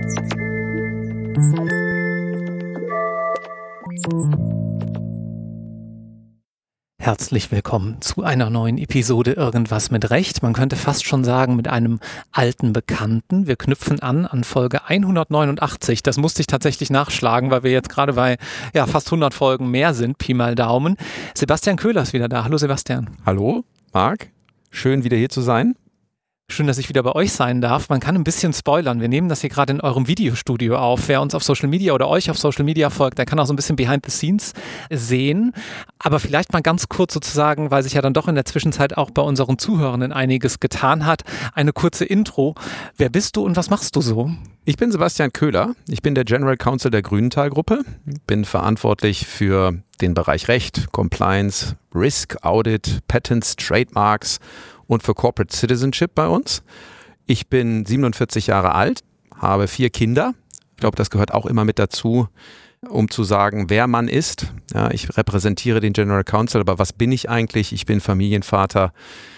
Herzlich willkommen zu einer neuen Episode Irgendwas mit Recht. Man könnte fast schon sagen, mit einem alten Bekannten. Wir knüpfen an Folge 189. Das musste ich tatsächlich nachschlagen, weil wir jetzt gerade bei fast 100 Folgen mehr sind, Pi mal Daumen. Sebastian Köhler ist wieder da. Hallo Sebastian. Hallo Marc, schön wieder hier zu sein. Schön, dass ich wieder bei euch sein darf. Man kann ein bisschen spoilern. Wir nehmen das hier gerade in eurem Videostudio auf. Wer uns auf Social Media oder euch auf Social Media folgt, der kann auch so ein bisschen Behind the Scenes sehen. Aber vielleicht mal ganz kurz sozusagen, weil sich ja dann doch in der Zwischenzeit auch bei unseren Zuhörenden einiges getan hat, eine kurze Intro. Wer bist du und was machst du so? Ich bin Sebastian Köhler. Ich bin der General Counsel der Grünenthal-Gruppe. Bin verantwortlich für den Bereich Recht, Compliance, Risk, Audit, Patents, Trademarks und für Corporate Citizenship bei uns. Ich bin 47 Jahre alt, habe 4 Kinder. Ich glaube, das gehört auch immer mit dazu, um zu sagen, wer man ist. Ja, ich repräsentiere den General Counsel, aber was bin ich eigentlich? Ich bin Familienvater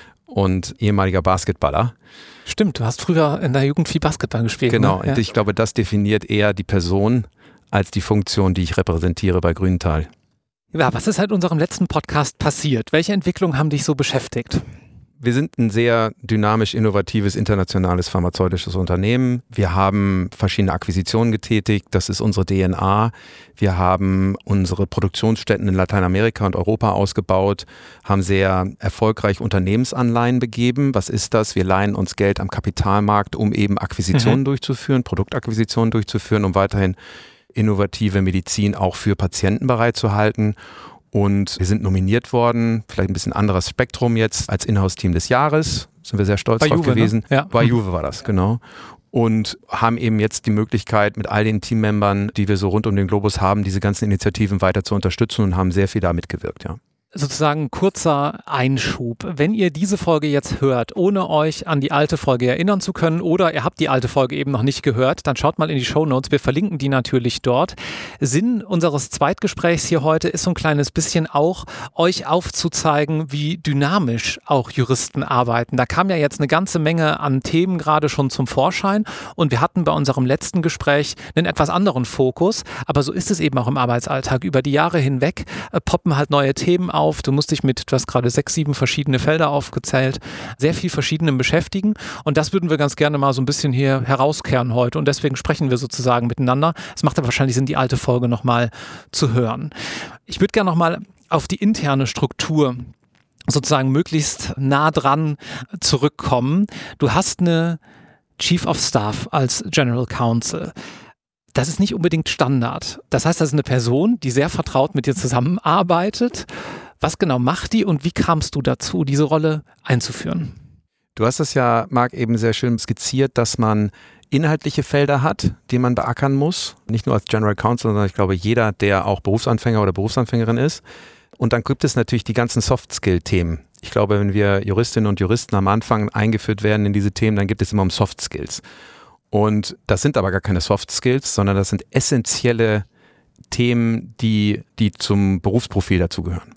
und ehemaliger Basketballer. Stimmt, du hast früher in der Jugend viel Basketball gespielt. Genau, ne? Ja. Und ich glaube, das definiert eher die Person als die Funktion, die ich repräsentiere bei Grünenthal. Ja, was ist seit unserem letzten Podcast passiert? Welche Entwicklungen haben dich so beschäftigt? Wir sind ein sehr dynamisch, innovatives, internationales pharmazeutisches Unternehmen. Wir haben verschiedene Akquisitionen getätigt. Das ist unsere DNA. Wir haben unsere Produktionsstätten in Lateinamerika und Europa ausgebaut, haben sehr erfolgreich Unternehmensanleihen begeben. Was ist das? Wir leihen uns Geld am Kapitalmarkt, um eben Akquisitionen durchzuführen, Produktakquisitionen durchzuführen, um weiterhin innovative Medizin auch für Patienten bereitzuhalten. Und wir sind nominiert worden, vielleicht ein bisschen anderes Spektrum jetzt, als Inhouse-Team des Jahres. Sind wir sehr stolz drauf gewesen. Ne? Ja. Bei Juve war das, genau. Und haben eben jetzt die Möglichkeit, mit all den Teammembern, die wir so rund um den Globus haben, diese ganzen Initiativen weiter zu unterstützen und haben sehr viel da mitgewirkt, ja. Sozusagen kurzer Einschub. Wenn ihr diese Folge jetzt hört, ohne euch an die alte Folge erinnern zu können oder ihr habt die alte Folge eben noch nicht gehört, dann schaut mal in die Shownotes. Wir verlinken die natürlich dort. Sinn unseres Zweitgesprächs hier heute ist so ein kleines bisschen auch, euch aufzuzeigen, wie dynamisch auch Juristen arbeiten. Da kam ja jetzt eine ganze Menge an Themen gerade schon zum Vorschein und wir hatten bei unserem letzten Gespräch einen etwas anderen Fokus, aber so ist es eben auch im Arbeitsalltag. Über die Jahre hinweg poppen halt neue Themen auf. Du musst dich du hast gerade 6, 7 verschiedene Felder aufgezählt, sehr viel Verschiedenem beschäftigen und das würden wir ganz gerne mal so ein bisschen hier herauskehren heute und deswegen sprechen wir sozusagen miteinander. Es macht aber wahrscheinlich Sinn, die alte Folge nochmal zu hören. Ich würde gerne nochmal auf die interne Struktur sozusagen möglichst nah dran zurückkommen. Du hast eine Chief of Staff als General Counsel. Das ist nicht unbedingt Standard. Das heißt, das ist eine Person, die sehr vertraut mit dir zusammenarbeitet. Was genau macht die und wie kamst du dazu, diese Rolle einzuführen? Du hast das ja, Marc, eben sehr schön skizziert, dass man inhaltliche Felder hat, die man beackern muss. Nicht nur als General Counsel, sondern ich glaube, jeder, der auch Berufsanfänger oder Berufsanfängerin ist. Und dann gibt es natürlich die ganzen Soft-Skill-Themen. Ich glaube, wenn wir Juristinnen und Juristen am Anfang eingeführt werden in diese Themen, dann geht es immer um Soft-Skills. Und das sind aber gar keine Soft-Skills, sondern das sind essentielle Themen, die zum Berufsprofil dazugehören.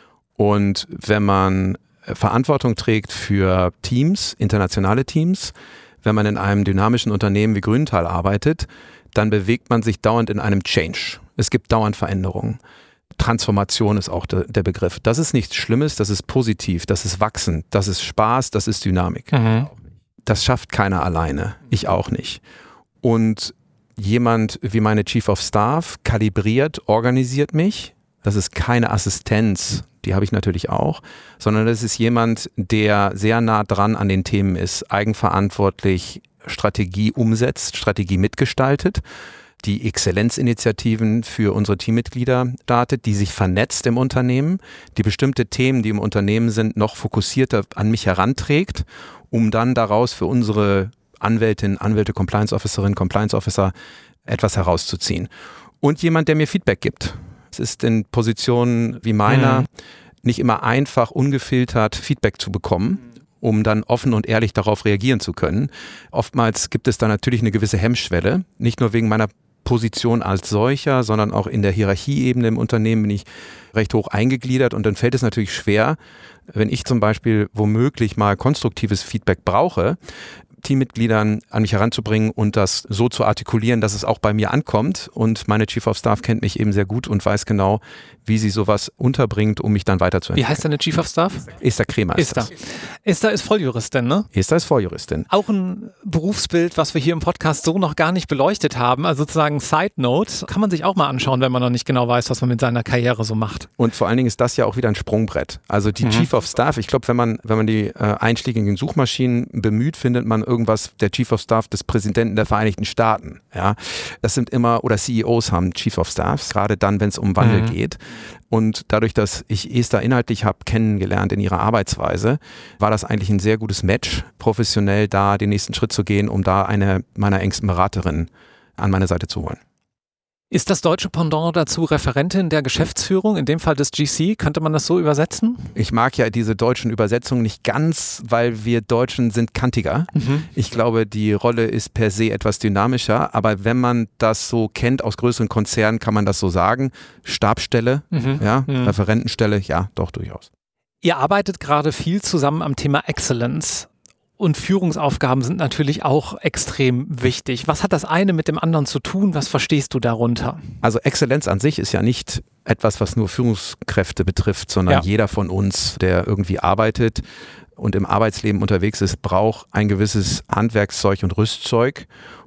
Und wenn man Verantwortung trägt für Teams, internationale Teams, wenn man in einem dynamischen Unternehmen wie Grünenthal arbeitet, dann bewegt man sich dauernd in einem Change. Es gibt dauernd Veränderungen. Transformation ist auch der Begriff. Das ist nichts Schlimmes, das ist positiv, das ist Wachsen, das ist Spaß, das ist Dynamik. Das schafft keiner alleine, ich auch nicht. Und jemand wie meine Chief of Staff kalibriert, organisiert mich. Das ist keine Assistenz, die habe ich natürlich auch, sondern das ist jemand, der sehr nah dran an den Themen ist, eigenverantwortlich Strategie umsetzt, Strategie mitgestaltet, die Exzellenzinitiativen für unsere Teammitglieder startet, die sich vernetzt im Unternehmen, die bestimmte Themen, die im Unternehmen sind, noch fokussierter an mich heranträgt, um dann daraus für unsere Anwälte, Compliance Officerinnen, Compliance Officer etwas herauszuziehen. Und jemand, der mir Feedback gibt. Es ist in Positionen wie meiner nicht immer einfach, ungefiltert Feedback zu bekommen, um dann offen und ehrlich darauf reagieren zu können. Oftmals gibt es da natürlich eine gewisse Hemmschwelle, nicht nur wegen meiner Position als solcher, sondern auch in der Hierarchieebene im Unternehmen bin ich recht hoch eingegliedert und dann fällt es natürlich schwer, wenn ich zum Beispiel womöglich mal konstruktives Feedback brauche, Teammitgliedern an mich heranzubringen und das so zu artikulieren, dass es auch bei mir ankommt. Und meine Chief of Staff kennt mich eben sehr gut und weiß genau, wie sie sowas unterbringt, um mich dann weiterzuentwickeln. Wie heißt deine Chief of Staff? Esther Kremer. Esther ist Volljuristin, ne? Esther ist Volljuristin. Auch ein Berufsbild, was wir hier im Podcast so noch gar nicht beleuchtet haben. Also sozusagen Side Note, kann man sich auch mal anschauen, wenn man noch nicht genau weiß, was man mit seiner Karriere so macht. Und vor allen Dingen ist das ja auch wieder ein Sprungbrett. Also die Chief of Staff, ich glaube, wenn man die einschlägigen Suchmaschinen bemüht, findet man irgendwas, der Chief of Staff des Präsidenten der Vereinigten Staaten. Ja, das sind immer, oder CEOs haben Chief of Staffs, gerade dann, wenn es um Wandel geht. Und dadurch, dass ich Esther inhaltlich habe kennengelernt in ihrer Arbeitsweise, war das eigentlich ein sehr gutes Match, professionell da den nächsten Schritt zu gehen, um da eine meiner engsten Beraterinnen an meine Seite zu holen. Ist das deutsche Pendant dazu Referentin der Geschäftsführung, in dem Fall des GC? Könnte man das so übersetzen? Ich mag ja diese deutschen Übersetzungen nicht ganz, weil wir Deutschen sind kantiger. Ich glaube, die Rolle ist per se etwas dynamischer, aber wenn man das so kennt aus größeren Konzernen, kann man das so sagen. Stabsstelle, Referentenstelle, ja, doch durchaus. Ihr arbeitet gerade viel zusammen am Thema Excellence. Und Führungsaufgaben sind natürlich auch extrem wichtig. Was hat das eine mit dem anderen zu tun? Was verstehst du darunter? Also Exzellenz an sich ist ja nicht etwas, was nur Führungskräfte betrifft, sondern jeder von uns, der irgendwie arbeitet und im Arbeitsleben unterwegs ist, braucht ein gewisses Handwerkszeug und Rüstzeug,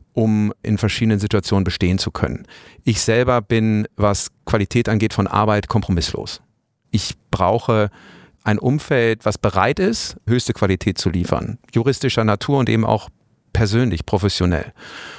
um in verschiedenen Situationen bestehen zu können. Ich selber bin, was Qualität angeht von Arbeit, kompromisslos. Ich brauche ein Umfeld, was bereit ist, höchste Qualität zu liefern. Juristischer Natur und eben auch persönlich, professionell.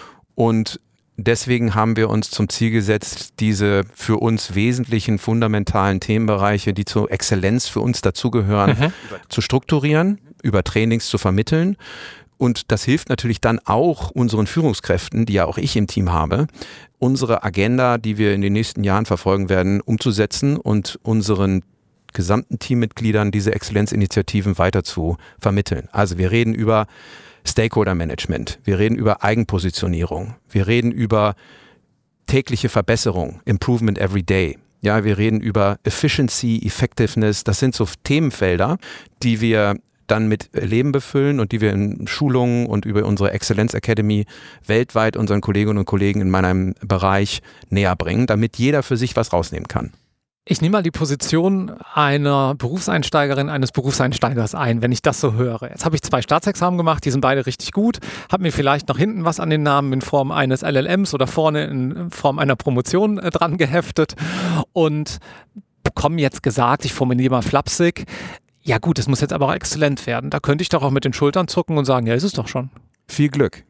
Und deswegen haben wir uns zum Ziel gesetzt, diese für uns wesentlichen, fundamentalen Themenbereiche, die zur Exzellenz für uns dazugehören, zu strukturieren, über Trainings zu vermitteln. Und das hilft natürlich dann auch unseren Führungskräften, die ja auch ich im Team habe, unsere Agenda, die wir in den nächsten Jahren verfolgen werden, umzusetzen und unseren gesamten Teammitgliedern diese Exzellenzinitiativen weiter zu vermitteln. Also wir reden über Stakeholder-Management, wir reden über Eigenpositionierung, wir reden über tägliche Verbesserung, Improvement every day. Ja, wir reden über Efficiency, Effectiveness, das sind so Themenfelder, die wir dann mit Leben befüllen und die wir in Schulungen und über unsere Exzellenz Academy weltweit unseren Kolleginnen und Kollegen in meinem Bereich näher bringen, damit jeder für sich was rausnehmen kann. Ich nehme mal die Position einer Berufseinsteigerin, eines Berufseinsteigers ein, wenn ich das so höre. Jetzt habe ich 2 Staatsexamen gemacht, die sind beide richtig gut, habe mir vielleicht noch hinten was an den Namen in Form eines LLMs oder vorne in Form einer Promotion dran geheftet und bekomme jetzt gesagt, ich formuliere mal flapsig, ja gut, es muss jetzt aber auch exzellent werden. Da könnte ich doch auch mit den Schultern zucken und sagen, ja, ist es doch schon. Viel Glück.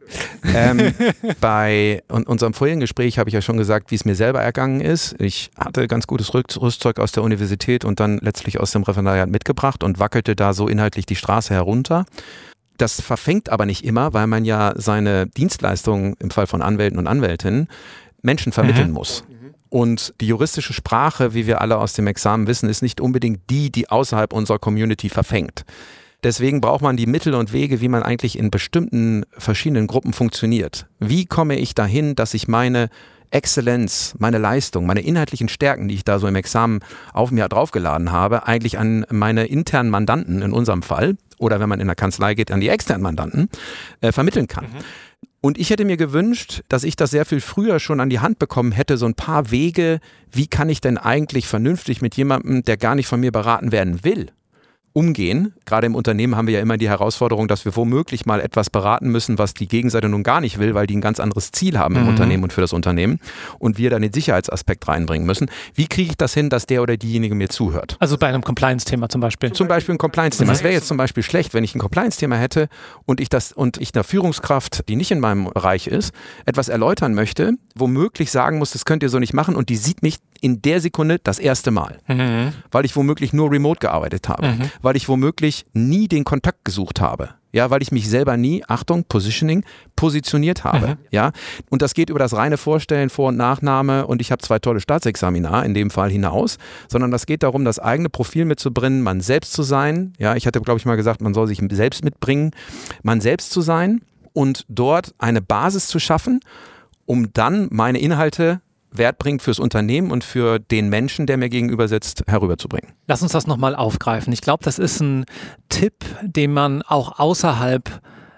Bei unserem vorherigen Gespräch habe ich ja schon gesagt, wie es mir selber ergangen ist. Ich hatte ganz gutes Rüstzeug aus der Universität und dann letztlich aus dem Referendariat mitgebracht und wackelte da so inhaltlich die Straße herunter. Das verfängt aber nicht immer, weil man ja seine Dienstleistungen im Fall von Anwälten und Anwältinnen Menschen vermitteln muss. Und die juristische Sprache, wie wir alle aus dem Examen wissen, ist nicht unbedingt die außerhalb unserer Community verfängt. Deswegen braucht man die Mittel und Wege, wie man eigentlich in bestimmten verschiedenen Gruppen funktioniert. Wie komme ich dahin, dass ich meine Exzellenz, meine Leistung, meine inhaltlichen Stärken, die ich da so im Examen auf mir draufgeladen habe, eigentlich an meine internen Mandanten in unserem Fall oder wenn man in der Kanzlei geht, an die externen Mandanten vermitteln kann. Und ich hätte mir gewünscht, dass ich das sehr viel früher schon an die Hand bekommen hätte, so ein paar Wege, wie kann ich denn eigentlich vernünftig mit jemandem, der gar nicht von mir beraten werden will, umgehen. Gerade im Unternehmen haben wir ja immer die Herausforderung, dass wir womöglich mal etwas beraten müssen, was die Gegenseite nun gar nicht will, weil die ein ganz anderes Ziel haben im Unternehmen und für das Unternehmen und wir dann den Sicherheitsaspekt reinbringen müssen. Wie kriege ich das hin, dass der oder diejenige mir zuhört? Also bei einem Compliance-Thema zum Beispiel? Zum Beispiel ein Compliance-Thema. Es wäre jetzt zum Beispiel schlecht, wenn ich ein Compliance-Thema hätte und ich einer Führungskraft, die nicht in meinem Bereich ist, etwas erläutern möchte, womöglich sagen muss, das könnt ihr so nicht machen und die sieht mich in der Sekunde das erste Mal, weil ich womöglich nur remote gearbeitet habe, weil ich womöglich nie den Kontakt gesucht habe, ja, weil ich mich selber nie, Achtung, Positioning, positioniert habe, ja, und das geht über das reine Vorstellen, Vor- und Nachname und ich habe 2 tolle Staatsexamina in dem Fall hinaus, sondern das geht darum, das eigene Profil mitzubringen, man selbst zu sein, ja, ich hatte, glaube ich, mal gesagt, man soll sich selbst mitbringen, man selbst zu sein und dort eine Basis zu schaffen, um dann meine Inhalte Wert bringt fürs Unternehmen und für den Menschen, der mir gegenüber sitzt, herüberzubringen. Lass uns das nochmal aufgreifen. Ich glaube, das ist ein Tipp, den man auch außerhalb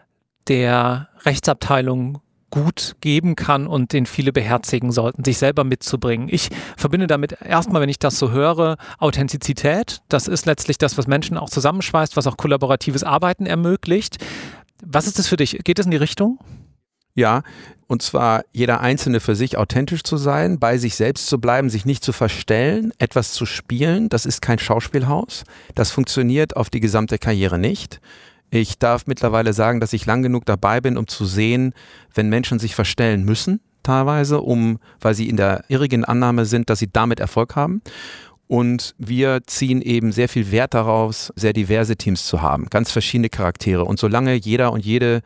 der Rechtsabteilung gut geben kann und den viele beherzigen sollten, sich selber mitzubringen. Ich verbinde damit erstmal, wenn ich das so höre, Authentizität. Das ist letztlich das, was Menschen auch zusammenschweißt, was auch kollaboratives Arbeiten ermöglicht. Was ist das für dich? Geht es in die Richtung? Ja, und zwar jeder Einzelne für sich authentisch zu sein, bei sich selbst zu bleiben, sich nicht zu verstellen, etwas zu spielen. Das ist kein Schauspielhaus. Das funktioniert auf die gesamte Karriere nicht. Ich darf mittlerweile sagen, dass ich lang genug dabei bin, um zu sehen, wenn Menschen sich verstellen müssen, teilweise, weil sie in der irrigen Annahme sind, dass sie damit Erfolg haben. Und wir ziehen eben sehr viel Wert darauf, sehr diverse Teams zu haben, ganz verschiedene Charaktere. Und solange jeder und jede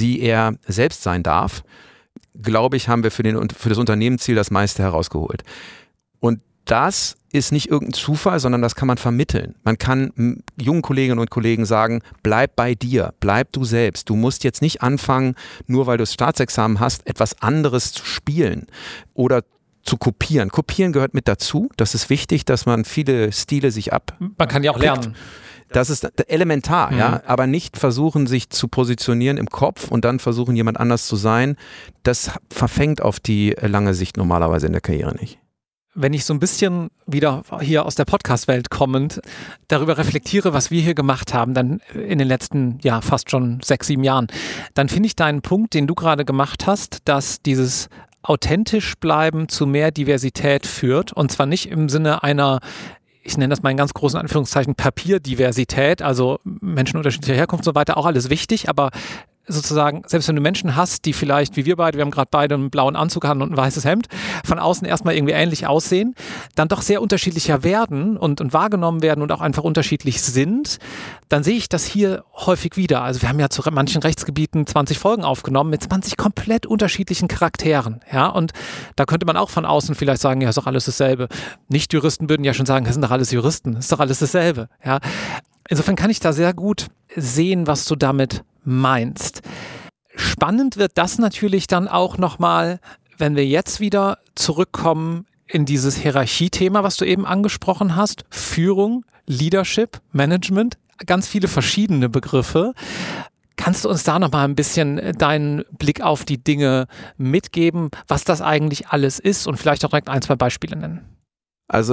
er selbst sein darf, glaube ich, haben wir für das Unternehmensziel das meiste herausgeholt. Und das ist nicht irgendein Zufall, sondern das kann man vermitteln. Man kann jungen Kolleginnen und Kollegen sagen, bleib bei dir, bleib du selbst. Du musst jetzt nicht anfangen, nur weil du das Staatsexamen hast, etwas anderes zu spielen oder zu kopieren. Kopieren gehört mit dazu. Das ist wichtig, dass man viele Stile sich Man kann ja auch lernen. Das ist elementar, ja, aber nicht versuchen, sich zu positionieren im Kopf und dann versuchen, jemand anders zu sein. Das verfängt auf die lange Sicht normalerweise in der Karriere nicht. Wenn ich so ein bisschen wieder hier aus der Podcast-Welt kommend darüber reflektiere, was wir hier gemacht haben, dann in den letzten, fast schon 6, 7 Jahren, dann finde ich deinen Punkt, den du gerade gemacht hast, dass dieses authentisch bleiben zu mehr Diversität führt, und zwar nicht im Sinne einer, ich nenne das mal in ganz großen Anführungszeichen, Papierdiversität, also Menschen unterschiedlicher Herkunft und so weiter, auch alles wichtig, aber sozusagen, selbst wenn du Menschen hast, die vielleicht, wie wir beide, wir haben gerade beide einen blauen Anzug an und ein weißes Hemd, von außen erstmal irgendwie ähnlich aussehen, dann doch sehr unterschiedlicher werden und wahrgenommen werden und auch einfach unterschiedlich sind, dann sehe ich das hier häufig wieder. Also wir haben ja zu manchen Rechtsgebieten 20 Folgen aufgenommen mit 20 komplett unterschiedlichen Charakteren. Ja, und da könnte man auch von außen vielleicht sagen, ja, ist doch alles dasselbe. Nicht-Juristen würden ja schon sagen, das sind doch alles Juristen, ist doch alles dasselbe. Ja. Insofern kann ich da sehr gut sehen, was du damit meinst. Spannend wird das natürlich dann auch nochmal, wenn wir jetzt wieder zurückkommen in dieses Hierarchiethema, was du eben angesprochen hast. Führung, Leadership, Management, ganz viele verschiedene Begriffe. Kannst du uns da nochmal ein bisschen deinen Blick auf die Dinge mitgeben, was das eigentlich alles ist und vielleicht auch direkt 1, 2 Beispiele nennen? Also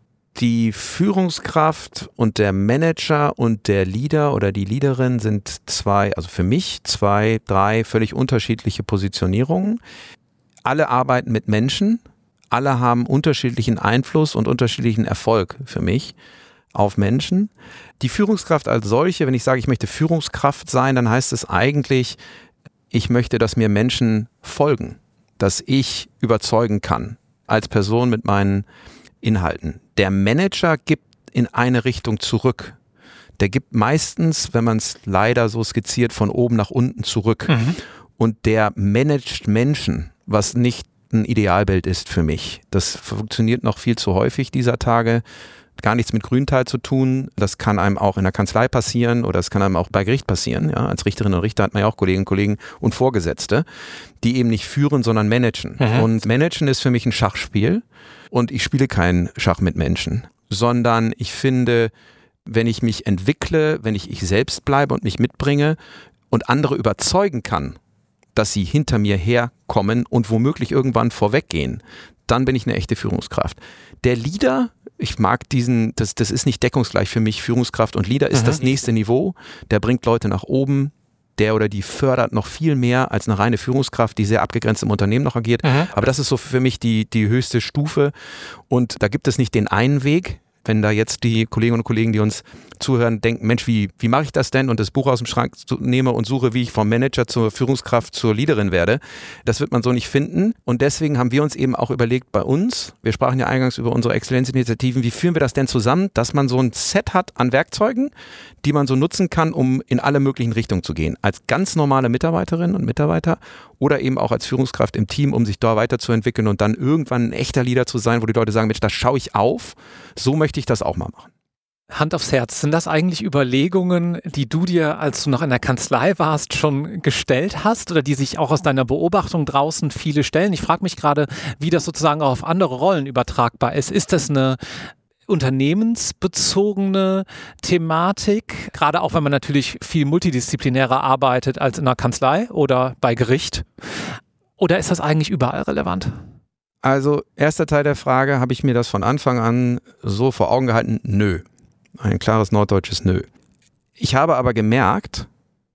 die Führungskraft und der Manager und der Leader oder die Leaderin sind für mich 2, 3 völlig unterschiedliche Positionierungen. Alle arbeiten mit Menschen, alle haben unterschiedlichen Einfluss und unterschiedlichen Erfolg für mich auf Menschen. Die Führungskraft als solche, wenn ich sage, ich möchte Führungskraft sein, dann heißt es eigentlich, ich möchte, dass mir Menschen folgen, dass ich überzeugen kann als Person mit meinen Inhalten. Der Manager gibt in eine Richtung zurück. Der gibt meistens, wenn man es leider so skizziert, von oben nach unten zurück. Und der managt Menschen, was nicht ein Idealbild ist für mich. Das funktioniert noch viel zu häufig dieser Tage. Gar nichts mit Grüntal zu tun. Das kann einem auch in der Kanzlei passieren oder es kann einem auch bei Gericht passieren. Ja, als Richterin und Richter hat man ja auch Kolleginnen und Kollegen und Vorgesetzte, die eben nicht führen, sondern managen. Und managen ist für mich ein Schachspiel. Und ich spiele kein Schach mit Menschen, sondern ich finde, wenn ich mich entwickle, wenn ich selbst bleibe und mich mitbringe und andere überzeugen kann, dass sie hinter mir herkommen und womöglich irgendwann vorweggehen, dann bin ich eine echte Führungskraft. Der Leader, ich mag das ist nicht deckungsgleich für mich, Führungskraft und Leader ist das nächste Niveau, der bringt Leute nach oben, der oder die fördert noch viel mehr als eine reine Führungskraft, die sehr abgegrenzt im Unternehmen noch agiert. Aber das ist so für mich die höchste Stufe. Und da gibt es nicht den einen Weg. Wenn da jetzt die Kolleginnen und Kollegen, die uns zuhören, denken, Mensch, wie mache ich das denn? Und das Buch aus dem Schrank nehme und suche, wie ich vom Manager zur Führungskraft zur Leaderin werde. Das wird man so nicht finden. Und deswegen haben wir uns eben auch überlegt bei uns, wir sprachen ja eingangs über unsere Exzellenzinitiativen, wie führen wir das denn zusammen, dass man so ein Set hat an Werkzeugen, die man so nutzen kann, um in alle möglichen Richtungen zu gehen. Als ganz normale Mitarbeiterinnen und Mitarbeiter oder eben auch als Führungskraft im Team, um sich da weiterzuentwickeln und dann irgendwann ein echter Leader zu sein, wo die Leute sagen, Mensch, da schaue ich auf, so möchte ich das auch mal machen. Hand aufs Herz, sind das eigentlich Überlegungen, die du dir, als du noch in der Kanzlei warst, schon gestellt hast oder die sich auch aus deiner Beobachtung draußen viele stellen? Ich frage mich gerade, wie das sozusagen auch auf andere Rollen übertragbar ist. Ist das eine unternehmensbezogene Thematik, gerade auch wenn man natürlich viel multidisziplinärer arbeitet als in einer Kanzlei oder bei Gericht? Oder ist das eigentlich überall relevant? Also erster Teil der Frage, habe ich mir das von Anfang an so vor Augen gehalten? Nö. Ein klares norddeutsches Nö. Ich habe aber gemerkt,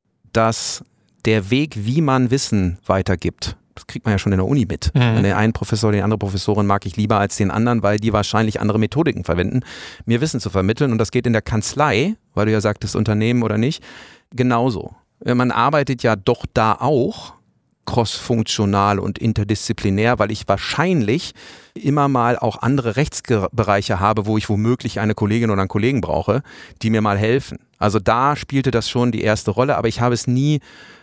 dass der Weg, wie man Wissen weitergibt, das kriegt man ja schon in der Uni mit. Den einen Professor, die andere Professorin mag ich lieber als den anderen, weil die wahrscheinlich andere Methodiken verwenden, mir Wissen zu vermitteln. Und das geht in der Kanzlei, weil du ja sagtest, Unternehmen oder nicht, genauso. Man arbeitet ja doch da auch crossfunktional und interdisziplinär, weil ich wahrscheinlich immer mal auch andere Rechtsbereiche habe, wo ich womöglich eine Kollegin oder einen Kollegen brauche, die mir mal helfen. Also da spielte das schon die erste Rolle, aber ich habe es nie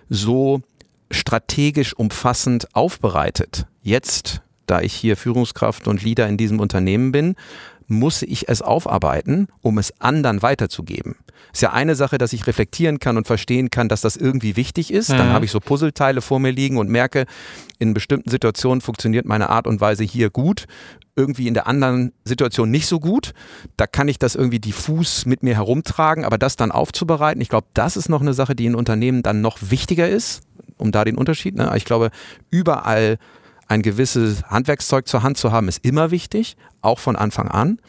so strategisch umfassend aufbereitet. Jetzt, da ich hier Führungskraft und Leader in diesem Unternehmen bin, muss ich es aufarbeiten, um es anderen weiterzugeben. Ist ja eine Sache, dass ich reflektieren kann und verstehen kann, dass das irgendwie wichtig ist. Dann habe ich so Puzzleteile vor mir liegen und merke, in bestimmten Situationen funktioniert meine Art und Weise hier gut, irgendwie in der anderen Situation nicht so gut. Da kann ich das irgendwie diffus mit mir herumtragen, aber das dann aufzubereiten, ich glaube, das ist noch eine Sache, die in Unternehmen dann noch wichtiger ist, um da den Unterschied. Ne? Ich glaube, überall ein gewisses Handwerkszeug zur Hand zu haben, ist immer wichtig, auch von Anfang an.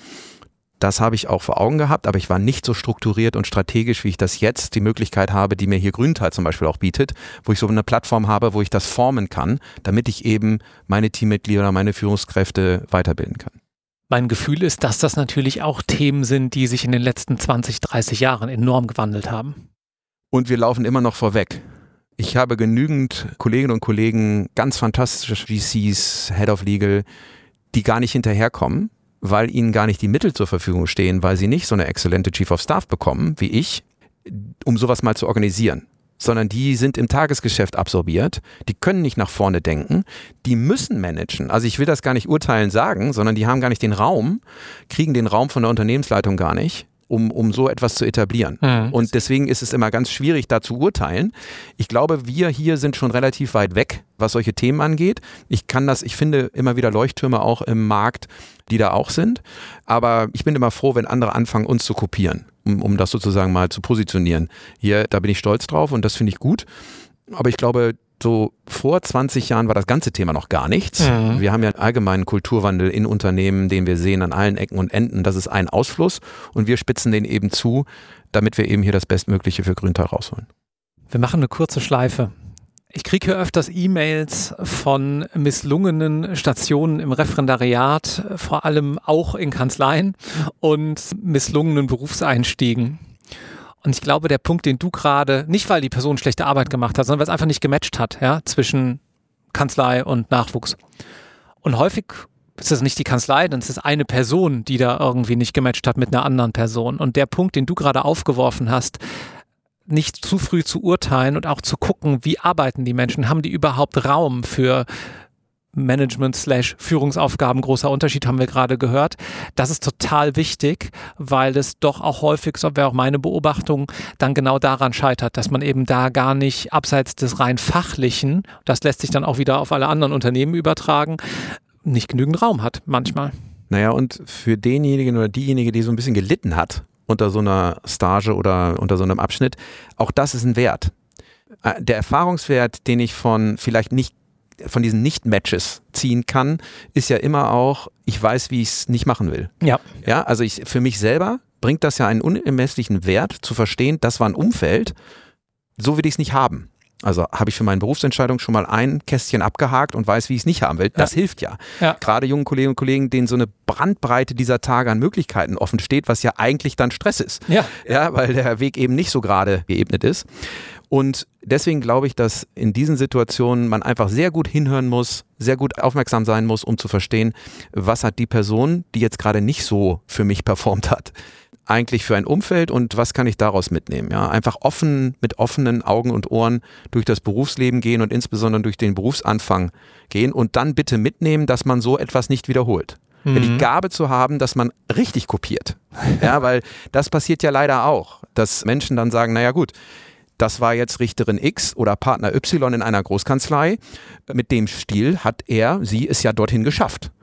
Das habe ich auch vor Augen gehabt, aber ich war nicht so strukturiert und strategisch, wie ich das jetzt die Möglichkeit habe, die mir hier Grüntal zum Beispiel auch bietet, wo ich so eine Plattform habe, wo ich das formen kann, damit ich eben meine Teammitglieder oder meine Führungskräfte weiterbilden kann. Mein Gefühl ist, dass das natürlich auch Themen sind, die sich in den letzten 20, 30 Jahren enorm gewandelt haben. Und wir laufen immer noch vorweg. Ich habe genügend Kolleginnen und Kollegen, ganz fantastische GCs, Head of Legal, die gar nicht hinterherkommen, weil ihnen gar nicht die Mittel zur Verfügung stehen, weil sie nicht so eine exzellente Chief of Staff bekommen, wie ich, um sowas mal zu organisieren. Sondern die sind im Tagesgeschäft absorbiert, die können nicht nach vorne denken, die müssen managen. Also ich will das gar nicht urteilen sagen, sondern die haben gar nicht den Raum, kriegen den Raum von der Unternehmensleitung gar nicht, um so etwas zu etablieren. Und deswegen ist es immer ganz schwierig, da zu urteilen. Ich glaube, wir hier sind schon relativ weit weg, was solche Themen angeht. Ich finde immer wieder Leuchttürme auch im Markt, die da auch sind. Aber ich bin immer froh, wenn andere anfangen, uns zu kopieren, um das sozusagen mal zu positionieren. Hier, da bin ich stolz drauf und das finde ich gut. Aber ich glaube, so vor 20 Jahren war das ganze Thema noch gar nichts. Wir haben ja einen allgemeinen Kulturwandel in Unternehmen, den wir sehen an allen Ecken und Enden. Das ist ein Ausfluss und wir spitzen den eben zu, damit wir eben hier das Bestmögliche für Grüntal rausholen. Wir machen eine kurze Schleife. Ich kriege hier öfters E-Mails von misslungenen Stationen im Referendariat, vor allem auch in Kanzleien und misslungenen Berufseinstiegen. Und ich glaube, der Punkt, den du gerade, nicht weil die Person schlechte Arbeit gemacht hat, sondern weil es einfach nicht gematcht hat, ja, zwischen Kanzlei und Nachwuchs. Und häufig ist es nicht die Kanzlei, dann ist es eine Person, die da irgendwie nicht gematcht hat mit einer anderen Person. Und der Punkt, den du gerade aufgeworfen hast, nicht zu früh zu urteilen und auch zu gucken, wie arbeiten die Menschen, haben die überhaupt Raum für Management/Führungsaufgaben, großer Unterschied, haben wir gerade gehört. Das ist total wichtig, weil es doch auch häufig, so wäre auch meine Beobachtung, dann genau daran scheitert, dass man eben da gar nicht abseits des rein Fachlichen, das lässt sich dann auch wieder auf alle anderen Unternehmen übertragen, nicht genügend Raum hat manchmal. Naja, und für denjenigen oder diejenige, die so ein bisschen gelitten hat unter so einer Stage oder unter so einem Abschnitt, auch das ist ein Wert. Der Erfahrungswert, den ich von diesen Nicht-Matches ziehen kann, ist ja immer auch, ich weiß, wie ich es nicht machen will. Ja, also für mich selber bringt das ja einen unermesslichen Wert, zu verstehen, das war ein Umfeld, so will ich es nicht haben. Also habe ich für meine Berufsentscheidung schon mal ein Kästchen abgehakt und weiß, wie ich es nicht haben will. Das hilft ja. Gerade jungen Kolleginnen und Kollegen, denen so eine Bandbreite dieser Tage an Möglichkeiten offen steht, was ja eigentlich dann Stress ist. Ja, weil der Weg eben nicht so gerade geebnet ist. Und deswegen glaube ich, dass in diesen Situationen man einfach sehr gut hinhören muss, sehr gut aufmerksam sein muss, um zu verstehen, was hat die Person, die jetzt gerade nicht so für mich performt hat, eigentlich für ein Umfeld und was kann ich daraus mitnehmen? Ja, einfach mit offenen Augen und Ohren durch das Berufsleben gehen und insbesondere durch den Berufsanfang gehen und dann bitte mitnehmen, dass man so etwas nicht wiederholt. Die Gabe zu haben, dass man richtig kopiert. Ja, weil das passiert ja leider auch, dass Menschen dann sagen, naja gut, das war jetzt Richterin X oder Partner Y in einer Großkanzlei. Mit dem Stil hat sie es ja dorthin geschafft.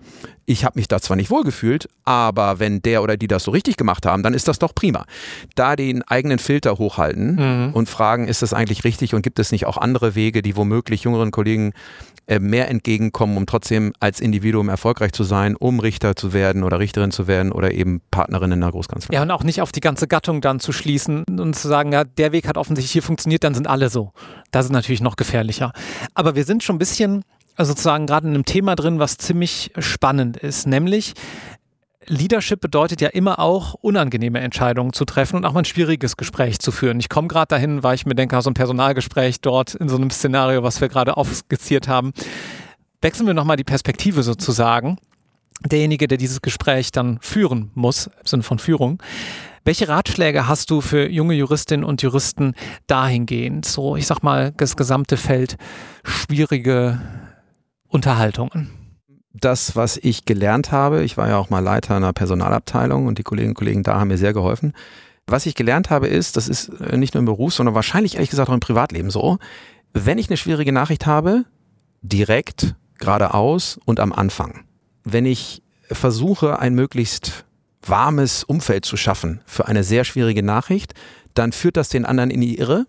ich habe mich da zwar nicht wohlgefühlt, aber wenn der oder die das so richtig gemacht haben, dann ist das doch prima. Da den eigenen Filter hochhalten und fragen, ist das eigentlich richtig und gibt es nicht auch andere Wege, die womöglich jüngeren Kollegen mehr entgegenkommen, um trotzdem als Individuum erfolgreich zu sein, um Richter zu werden oder Richterin zu werden oder eben Partnerin in einer Großkanzlei. Ja, und auch nicht auf die ganze Gattung dann zu schließen und zu sagen, ja, der Weg hat offensichtlich hier funktioniert, dann sind alle so. Das ist natürlich noch gefährlicher. Aber wir sind schon ein bisschen sozusagen gerade in einem Thema drin, was ziemlich spannend ist, nämlich Leadership bedeutet ja immer auch, unangenehme Entscheidungen zu treffen und auch mal ein schwieriges Gespräch zu führen. Ich komme gerade dahin, weil ich mir denke, so ein Personalgespräch dort in so einem Szenario, was wir gerade aufskizziert haben. Wechseln wir nochmal die Perspektive sozusagen. Derjenige, der dieses Gespräch dann führen muss, im Sinne von Führung. Welche Ratschläge hast du für junge Juristinnen und Juristen dahingehend? So, ich sag mal, das gesamte Feld schwierige Unterhaltungen. Das, was ich gelernt habe, ich war ja auch mal Leiter einer Personalabteilung und die Kolleginnen und Kollegen da haben mir sehr geholfen. Was ich gelernt habe ist, das ist nicht nur im Beruf, sondern wahrscheinlich ehrlich gesagt auch im Privatleben so, wenn ich eine schwierige Nachricht habe, direkt, geradeaus und am Anfang. Wenn ich versuche, ein möglichst warmes Umfeld zu schaffen für eine sehr schwierige Nachricht, dann führt das den anderen in die Irre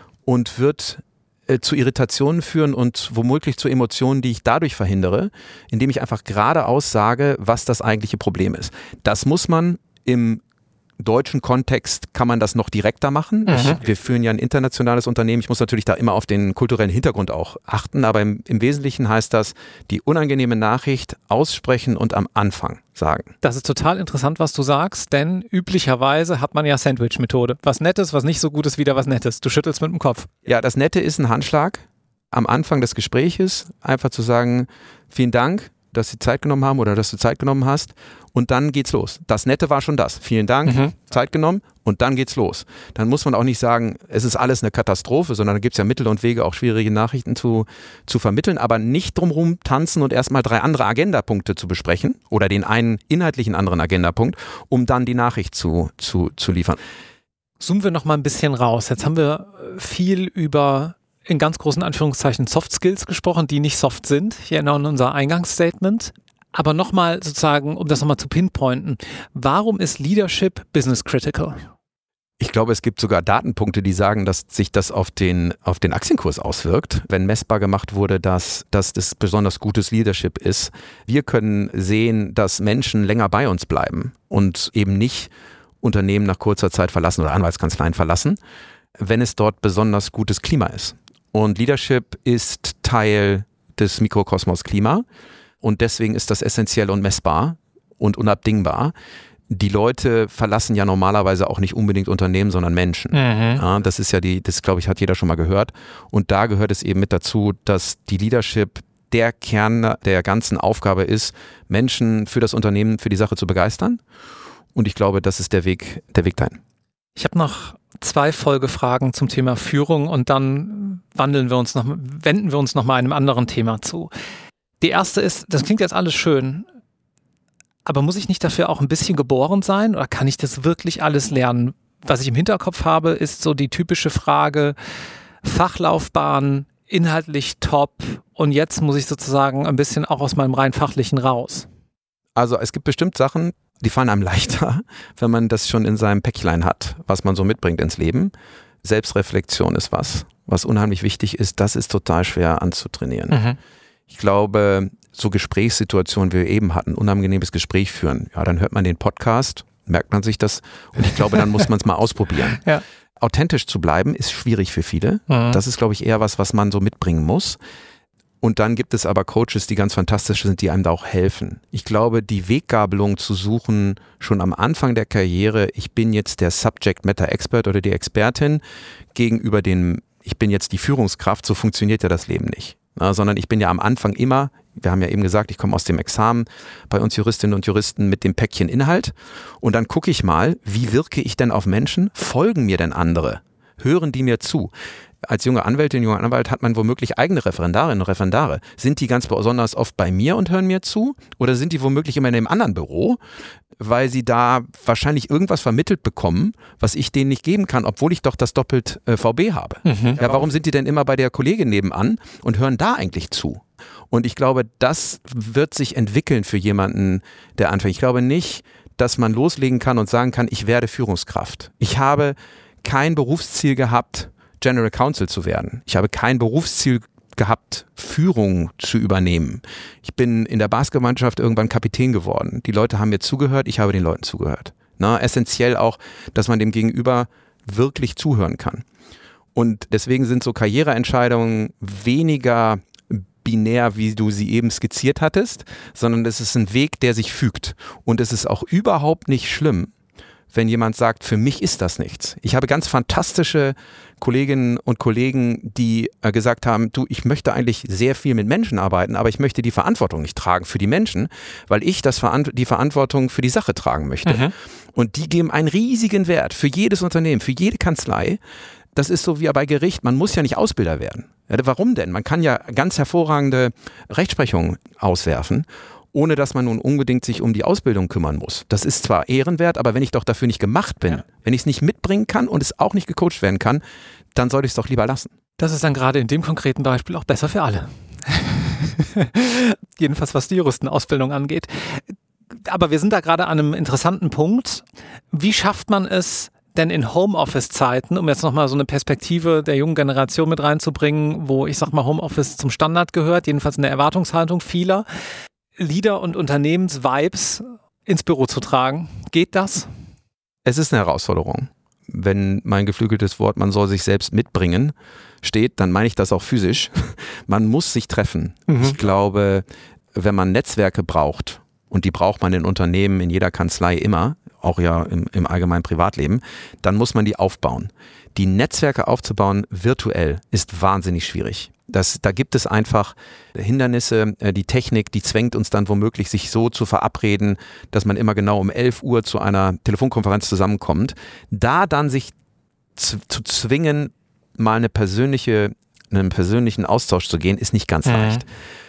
und wird zu Irritationen führen und womöglich zu Emotionen, die ich dadurch verhindere, indem ich einfach geradeaus sage, was das eigentliche Problem ist. Das muss man im deutschen Kontext, kann man das noch direkter machen. Wir führen ja ein internationales Unternehmen. Ich muss natürlich da immer auf den kulturellen Hintergrund auch achten, aber im Wesentlichen heißt das, die unangenehme Nachricht aussprechen und am Anfang sagen. Das ist total interessant, was du sagst, denn üblicherweise hat man ja Sandwich-Methode. Was Nettes, was nicht so Gutes, wieder was Nettes. Du schüttelst mit dem Kopf. Ja, das Nette ist ein Handschlag am Anfang des Gespräches, einfach zu sagen, vielen Dank, dass Sie Zeit genommen haben oder dass du Zeit genommen hast und dann geht's los. Das Nette war schon das. Vielen Dank, Zeit genommen und dann geht's los. Dann muss man auch nicht sagen, es ist alles eine Katastrophe, sondern da gibt's ja Mittel und Wege, auch schwierige Nachrichten zu vermitteln, aber nicht drumherum tanzen und erstmal 3 andere Agendapunkte zu besprechen oder den einen inhaltlichen anderen Agendapunkt, um dann die Nachricht zu liefern. Zoomen wir noch mal ein bisschen raus. Jetzt haben wir viel über in ganz großen Anführungszeichen Soft Skills gesprochen, die nicht soft sind. Ich erinnere an unser Eingangsstatement. Aber nochmal sozusagen, um das nochmal zu pinpointen, warum ist Leadership business critical? Ich glaube, es gibt sogar Datenpunkte, die sagen, dass sich das auf den Aktienkurs auswirkt, wenn messbar gemacht wurde, dass das besonders gutes Leadership ist. Wir können sehen, dass Menschen länger bei uns bleiben und eben nicht Unternehmen nach kurzer Zeit verlassen oder Anwaltskanzleien verlassen, wenn es dort besonders gutes Klima ist. Und Leadership ist Teil des Mikrokosmos Klima und deswegen ist das essentiell und messbar und unabdingbar. Die Leute verlassen ja normalerweise auch nicht unbedingt Unternehmen, sondern Menschen. Ja, das ist ja das glaube ich, hat jeder schon mal gehört. Und da gehört es eben mit dazu, dass die Leadership der Kern der ganzen Aufgabe ist, Menschen für das Unternehmen, für die Sache zu begeistern. Und ich glaube, das ist der Weg dahin. Ich habe noch 2 Folgefragen zum Thema Führung und dann wenden wir uns noch mal einem anderen Thema zu. Die erste ist, das klingt jetzt alles schön, aber muss ich nicht dafür auch ein bisschen geboren sein oder kann ich das wirklich alles lernen? Was ich im Hinterkopf habe, ist so die typische Frage, Fachlaufbahn, inhaltlich top und jetzt muss ich sozusagen ein bisschen auch aus meinem rein fachlichen raus. Also es gibt bestimmt Sachen, die fallen einem leichter, wenn man das schon in seinem Päcklein hat, was man so mitbringt ins Leben. Selbstreflexion ist was unheimlich wichtig ist. Das ist total schwer anzutrainieren. Ich glaube, so Gesprächssituationen, wie wir eben hatten, unangenehmes Gespräch führen. Ja, dann hört man den Podcast, merkt man sich das und ich glaube, dann muss man es mal ausprobieren. Ja. Authentisch zu bleiben ist schwierig für viele. Das ist, glaube ich, eher was man so mitbringen muss. Und dann gibt es aber Coaches, die ganz fantastisch sind, die einem da auch helfen. Ich glaube, die Weggabelung zu suchen, schon am Anfang der Karriere, ich bin jetzt der Subject Matter Expert oder die Expertin, gegenüber ich bin jetzt die Führungskraft, so funktioniert ja das Leben nicht. Sondern ich bin ja am Anfang immer, wir haben ja eben gesagt, ich komme aus dem Examen bei uns Juristinnen und Juristen mit dem Päckchen Inhalt und dann gucke ich mal, wie wirke ich denn auf Menschen? Folgen mir denn andere? Hören die mir zu? Als junge Anwältin, junger Anwalt hat man womöglich eigene Referendarinnen und Referendare. Sind die ganz besonders oft bei mir und hören mir zu? Oder sind die womöglich immer in einem anderen Büro, weil sie da wahrscheinlich irgendwas vermittelt bekommen, was ich denen nicht geben kann, obwohl ich doch das doppelt VB habe? Ja, warum sind die denn immer bei der Kollegin nebenan und hören da eigentlich zu? Und ich glaube, das wird sich entwickeln für jemanden, der anfängt. Ich glaube nicht, dass man loslegen kann und sagen kann, ich werde Führungskraft. Ich habe kein Berufsziel gehabt, General Counsel zu werden. Ich habe kein Berufsziel gehabt, Führung zu übernehmen. Ich bin in der Basketballmannschaft irgendwann Kapitän geworden. Die Leute haben mir zugehört, ich habe den Leuten zugehört. Essentiell auch, dass man dem Gegenüber wirklich zuhören kann. Und deswegen sind so Karriereentscheidungen weniger binär, wie du sie eben skizziert hattest, sondern es ist ein Weg, der sich fügt. Und es ist auch überhaupt nicht schlimm, wenn jemand sagt, für mich ist das nichts. Ich habe ganz fantastische Kolleginnen und Kollegen, die gesagt haben, du, ich möchte eigentlich sehr viel mit Menschen arbeiten, aber ich möchte die Verantwortung nicht tragen für die Menschen, weil ich die Verantwortung für die Sache tragen möchte. Mhm. Und die geben einen riesigen Wert für jedes Unternehmen, für jede Kanzlei. Das ist so wie bei Gericht, man muss ja nicht Ausbilder werden. Ja, warum denn? Man kann ja ganz hervorragende Rechtsprechung auswerfen, ohne dass man nun unbedingt sich um die Ausbildung kümmern muss. Das ist zwar ehrenwert, aber wenn ich doch dafür nicht gemacht bin, wenn ich es nicht mitbringen kann und es auch nicht gecoacht werden kann, dann sollte ich es doch lieber lassen. Das ist dann gerade in dem konkreten Beispiel auch besser für alle. Jedenfalls was die Juristenausbildung angeht. Aber wir sind da gerade an einem interessanten Punkt. Wie schafft man es denn in Homeoffice-Zeiten, um jetzt nochmal so eine Perspektive der jungen Generation mit reinzubringen, wo ich sag mal Homeoffice zum Standard gehört, jedenfalls in der Erwartungshaltung vieler, Leader- und Unternehmensvibes ins Büro zu tragen? Geht das? Es ist eine Herausforderung. Wenn mein geflügeltes Wort, man soll sich selbst mitbringen, steht, dann meine ich das auch physisch. Man muss sich treffen. Mhm. Ich glaube, wenn man Netzwerke braucht, und die braucht man in Unternehmen, in jeder Kanzlei immer, auch ja im allgemeinen Privatleben, dann muss man die aufbauen. Die Netzwerke aufzubauen virtuell ist wahnsinnig schwierig. Da gibt es einfach Hindernisse, die Technik, die zwängt uns dann womöglich, sich so zu verabreden, dass man immer genau um 11 Uhr zu einer Telefonkonferenz zusammenkommt. Da dann sich zu zwingen, mal einen persönlichen Austausch zu gehen, ist nicht ganz leicht.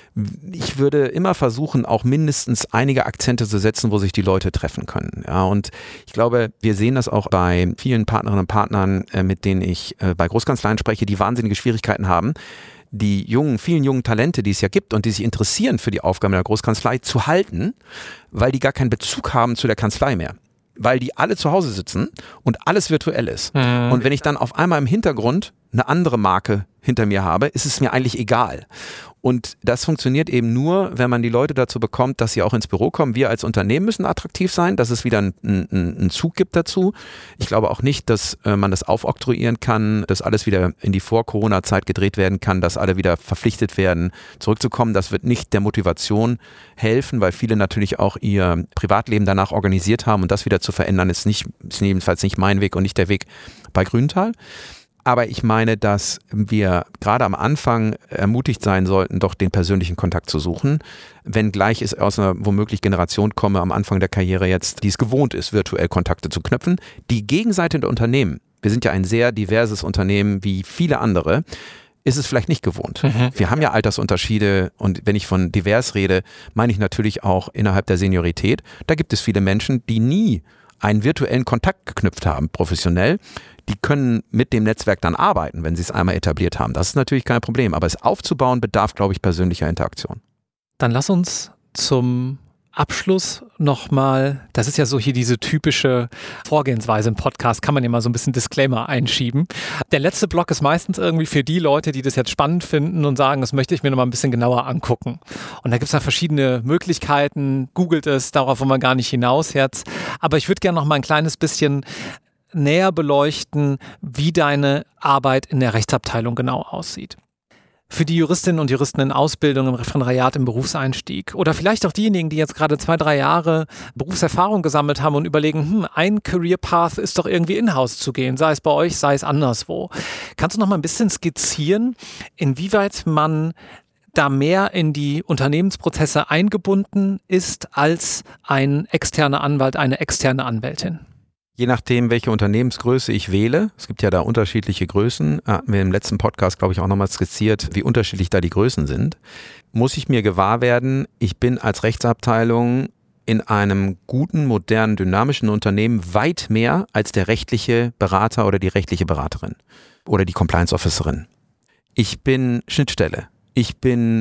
Ich würde immer versuchen, auch mindestens einige Akzente zu setzen, wo sich die Leute treffen können. Ja, und ich glaube, wir sehen das auch bei vielen Partnerinnen und Partnern, mit denen ich bei Großkanzleien spreche, die wahnsinnige Schwierigkeiten haben, die vielen jungen Talente, die es ja gibt und die sich interessieren für die Aufgaben der Großkanzlei, zu halten, weil die gar keinen Bezug haben zu der Kanzlei mehr. Weil die alle zu Hause sitzen und alles virtuell ist. Mhm. Und wenn ich dann auf einmal im Hintergrund eine andere Marke hinter mir habe, ist es mir eigentlich egal. Und das funktioniert eben nur, wenn man die Leute dazu bekommt, dass sie auch ins Büro kommen. Wir als Unternehmen müssen attraktiv sein, dass es wieder einen Zug gibt dazu. Ich glaube auch nicht, dass man das aufoktroyieren kann, dass alles wieder in die Vor-Corona-Zeit gedreht werden kann, dass alle wieder verpflichtet werden, zurückzukommen. Das wird nicht der Motivation helfen, weil viele natürlich auch ihr Privatleben danach organisiert haben und das wieder zu verändern, ist jedenfalls nicht mein Weg und nicht der Weg bei Grüntal. Aber ich meine, dass wir gerade am Anfang ermutigt sein sollten, doch den persönlichen Kontakt zu suchen, wenngleich ich aus einer womöglich Generation komme am Anfang der Karriere jetzt, die es gewohnt ist, virtuell Kontakte zu knüpfen. Die Gegenseite der Unternehmen, wir sind ja ein sehr diverses Unternehmen wie viele andere, ist es vielleicht nicht gewohnt. Mhm. Wir haben ja Altersunterschiede und wenn ich von divers rede, meine ich natürlich auch innerhalb der Seniorität. Da gibt es viele Menschen, die nie einen virtuellen Kontakt geknüpft haben, professionell. Die können mit dem Netzwerk dann arbeiten, wenn sie es einmal etabliert haben. Das ist natürlich kein Problem, aber es aufzubauen bedarf, glaube ich, persönlicher Interaktion. Dann lass uns zum Abschluss nochmal, das ist ja so hier diese typische Vorgehensweise im Podcast, kann man ja mal so ein bisschen Disclaimer einschieben. Der letzte Block ist meistens irgendwie für die Leute, die das jetzt spannend finden und sagen, das möchte ich mir nochmal ein bisschen genauer angucken. Und da gibt es ja verschiedene Möglichkeiten, googelt es, darauf wollen wir gar nicht hinaus jetzt. Aber ich würde gerne noch mal ein kleines bisschen näher beleuchten, wie deine Arbeit in der Rechtsabteilung genau aussieht. Für die Juristinnen und Juristen in Ausbildung, im Referendariat, im Berufseinstieg oder vielleicht auch diejenigen, die jetzt gerade 2-3 Jahre Berufserfahrung gesammelt haben und überlegen, ein Career Path ist doch irgendwie in-house zu gehen, sei es bei euch, sei es anderswo. Kannst du noch mal ein bisschen skizzieren, inwieweit man da mehr in die Unternehmensprozesse eingebunden ist als ein externer Anwalt, eine externe Anwältin? Je nachdem, welche Unternehmensgröße ich wähle, es gibt ja da unterschiedliche Größen, hatten wir im letzten Podcast, glaube ich, auch nochmal skizziert, wie unterschiedlich da die Größen sind, muss ich mir gewahr werden, ich bin als Rechtsabteilung in einem guten, modernen, dynamischen Unternehmen weit mehr als der rechtliche Berater oder die rechtliche Beraterin oder die Compliance Officerin. Ich bin Schnittstelle. Ich bin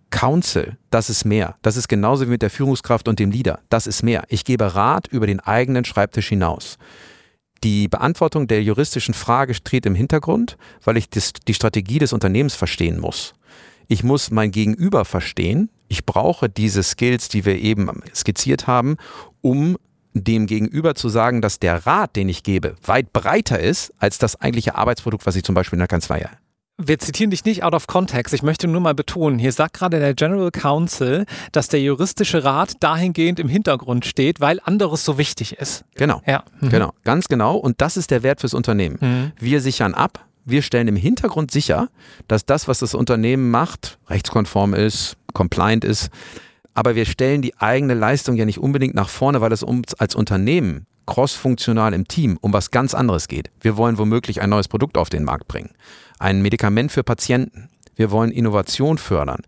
Counsel, das ist mehr. Das ist genauso wie mit der Führungskraft und dem Leader. Das ist mehr. Ich gebe Rat über den eigenen Schreibtisch hinaus. Die Beantwortung der juristischen Frage steht im Hintergrund, weil ich die Strategie des Unternehmens verstehen muss. Ich muss mein Gegenüber verstehen. Ich brauche diese Skills, die wir eben skizziert haben, um dem Gegenüber zu sagen, dass der Rat, den ich gebe, weit breiter ist als das eigentliche Arbeitsprodukt, was ich zum Beispiel in der Kanzlei habe. Wir zitieren dich nicht out of context. Ich möchte nur mal betonen, hier sagt gerade der General Counsel, dass der juristische Rat dahingehend im Hintergrund steht, weil anderes so wichtig ist. Genau, ja. Genau, ganz genau. Und das ist der Wert fürs Unternehmen. Wir sichern ab, wir stellen im Hintergrund sicher, dass das, was das Unternehmen macht, rechtskonform ist, compliant ist. Aber wir stellen die eigene Leistung ja nicht unbedingt nach vorne, weil es uns als Unternehmen crossfunktional im Team um was ganz anderes geht. Wir wollen womöglich ein neues Produkt auf den Markt bringen. Ein Medikament für Patienten. Wir wollen Innovation fördern.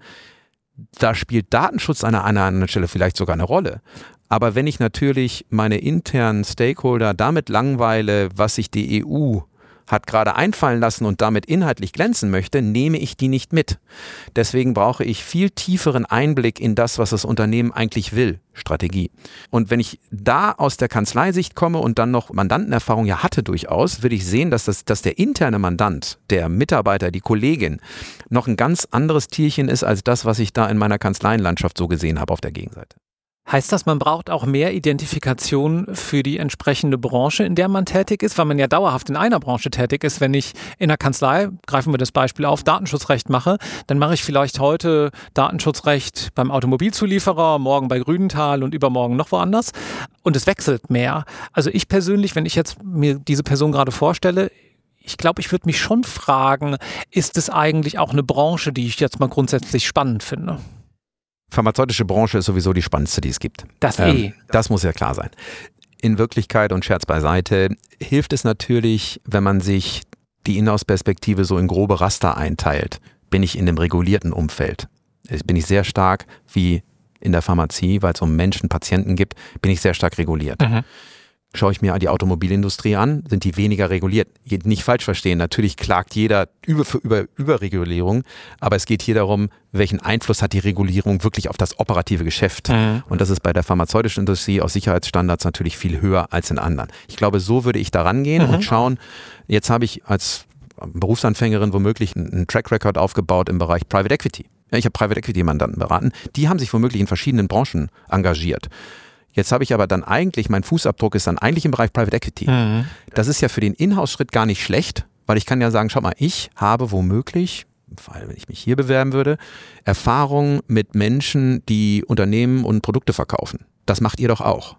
Da spielt Datenschutz an einer anderen Stelle vielleicht sogar eine Rolle. Aber wenn ich natürlich meine internen Stakeholder damit langweile, was sich die EU hat gerade einfallen lassen und damit inhaltlich glänzen möchte, nehme ich die nicht mit. Deswegen brauche ich viel tieferen Einblick in das, was das Unternehmen eigentlich will, Strategie. Und wenn ich da aus der Kanzleisicht komme und dann noch Mandantenerfahrung ja hatte durchaus, würde ich sehen, dass der interne Mandant, der Mitarbeiter, die Kollegin, noch ein ganz anderes Tierchen ist als das, was ich da in meiner Kanzleienlandschaft so gesehen habe auf der Gegenseite. Heißt das, man braucht auch mehr Identifikation für die entsprechende Branche, in der man tätig ist, weil man ja dauerhaft in einer Branche tätig ist? Wenn ich in der Kanzlei, greifen wir das Beispiel auf, Datenschutzrecht mache, dann mache ich vielleicht heute Datenschutzrecht beim Automobilzulieferer, morgen bei Grünenthal und übermorgen noch woanders. Und es wechselt mehr. Also ich persönlich, wenn ich jetzt mir diese Person gerade vorstelle, ich glaube, ich würde mich schon fragen, ist es eigentlich auch eine Branche, die ich jetzt mal grundsätzlich spannend finde? Pharmazeutische Branche ist sowieso die spannendste, die es gibt. Das muss ja klar sein. In Wirklichkeit und Scherz beiseite hilft es natürlich, wenn man sich die Inhouse-Perspektive so in grobe Raster einteilt. Bin ich in dem regulierten Umfeld? Bin ich sehr stark, wie in der Pharmazie, weil es um Menschen, Patienten gibt, bin ich sehr stark reguliert. Schaue ich mir die Automobilindustrie an, sind die weniger reguliert. Nicht falsch verstehen, natürlich klagt jeder über Überregulierung, aber es geht hier darum, welchen Einfluss hat die Regulierung wirklich auf das operative Geschäft. Und das ist bei der pharmazeutischen Industrie aus Sicherheitsstandards natürlich viel höher als in anderen. Ich glaube, so würde ich da rangehen und schauen, jetzt habe ich als Berufsanfängerin womöglich einen Track Record aufgebaut im Bereich Private Equity. Ja, ich habe Private Equity Mandanten beraten, die haben sich womöglich in verschiedenen Branchen engagiert. Jetzt habe ich aber dann eigentlich, mein Fußabdruck ist dann eigentlich im Bereich Private Equity. Das ist ja für den Inhouse-Schritt gar nicht schlecht, weil ich kann ja sagen, schau mal, ich habe womöglich, weil wenn ich mich hier bewerben würde, Erfahrung mit Menschen, die Unternehmen und Produkte verkaufen. Das macht ihr doch auch.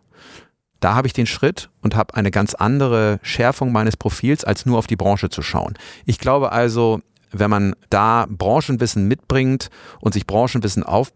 Da habe ich den Schritt und habe eine ganz andere Schärfung meines Profils, als nur auf die Branche zu schauen. Ich glaube also, wenn man da Branchenwissen mitbringt und sich Branchenwissen aufbaut,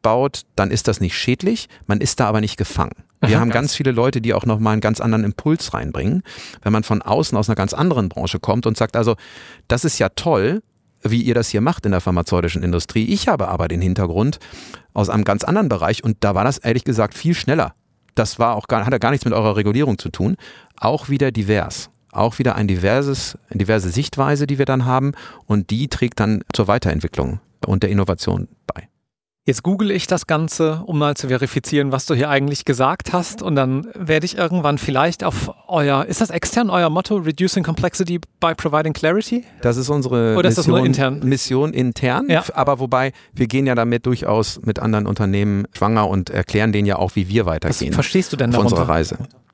dann ist das nicht schädlich, man ist da aber nicht gefangen. Wir haben ganz viele Leute, die auch nochmal einen ganz anderen Impuls reinbringen, wenn man von außen aus einer ganz anderen Branche kommt und sagt, also das ist ja toll, wie ihr das hier macht in der pharmazeutischen Industrie. Ich habe aber den Hintergrund aus einem ganz anderen Bereich und da war das ehrlich gesagt viel schneller. Das war auch hat ja gar nichts mit eurer Regulierung zu tun. Auch wieder divers. Auch wieder eine diverse Sichtweise, die wir dann haben und die trägt dann zur Weiterentwicklung und der Innovation bei. Jetzt google ich das Ganze, um mal zu verifizieren, was du hier eigentlich gesagt hast und dann werde ich irgendwann vielleicht auf ist das extern euer Motto, Reducing Complexity by Providing Clarity? Das ist unsere Oder ist das nur intern? Mission intern, ja. Aber wobei wir gehen ja damit durchaus mit anderen Unternehmen schwanger und erklären denen ja auch, wie wir weitergehen. Was verstehst du denn auf darunter? Unserer Reise.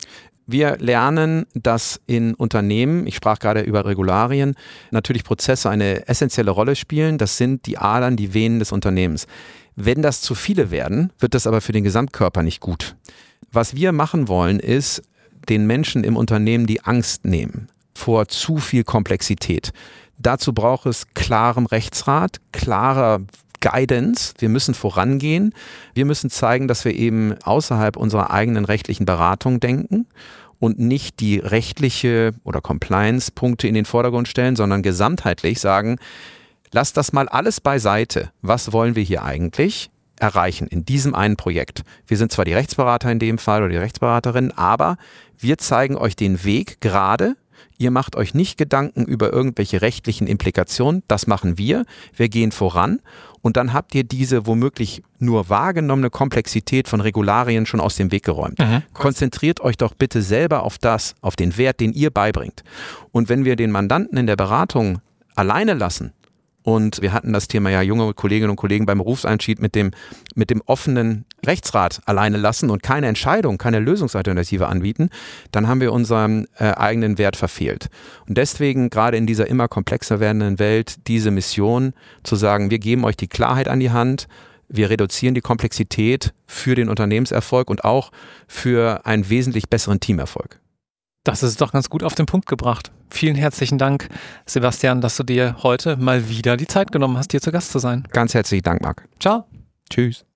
Wir lernen, dass in Unternehmen, ich sprach gerade über Regularien, natürlich Prozesse eine essentielle Rolle spielen. Das sind die Adern, die Venen des Unternehmens. Wenn das zu viele werden, wird das aber für den Gesamtkörper nicht gut. Was wir machen wollen, ist den Menschen im Unternehmen die Angst nehmen vor zu viel Komplexität. Dazu braucht es klarem Rechtsrat, klarer Guidance. Wir müssen vorangehen. Wir müssen zeigen, dass wir eben außerhalb unserer eigenen rechtlichen Beratung denken und nicht die rechtliche oder Compliance-Punkte in den Vordergrund stellen, sondern gesamtheitlich sagen, lass das mal alles beiseite. Was wollen wir hier eigentlich erreichen in diesem einen Projekt? Wir sind zwar die Rechtsberater in dem Fall oder die Rechtsberaterin, aber wir zeigen euch den Weg gerade, Ihr macht euch nicht Gedanken über irgendwelche rechtlichen Implikationen. Das machen wir. Wir gehen voran. Und dann habt ihr diese womöglich nur wahrgenommene Komplexität von Regularien schon aus dem Weg geräumt. Konzentriert euch doch bitte selber auf den Wert, den ihr beibringt. Und wenn wir den Mandanten in der Beratung alleine lassen, und wir hatten das Thema ja junge Kolleginnen und Kollegen beim Berufseinstieg mit dem offenen Rechtsrat alleine lassen und keine Entscheidung, keine Lösungsalternative anbieten, dann haben wir unseren eigenen Wert verfehlt. Und deswegen gerade in dieser immer komplexer werdenden Welt diese Mission zu sagen, wir geben euch die Klarheit an die Hand, wir reduzieren die Komplexität für den Unternehmenserfolg und auch für einen wesentlich besseren Teamerfolg. Das ist doch ganz gut auf den Punkt gebracht. Vielen herzlichen Dank, Sebastian, dass du dir heute mal wieder die Zeit genommen hast, hier zu Gast zu sein. Ganz herzlichen Dank, Marc. Ciao. Tschüss.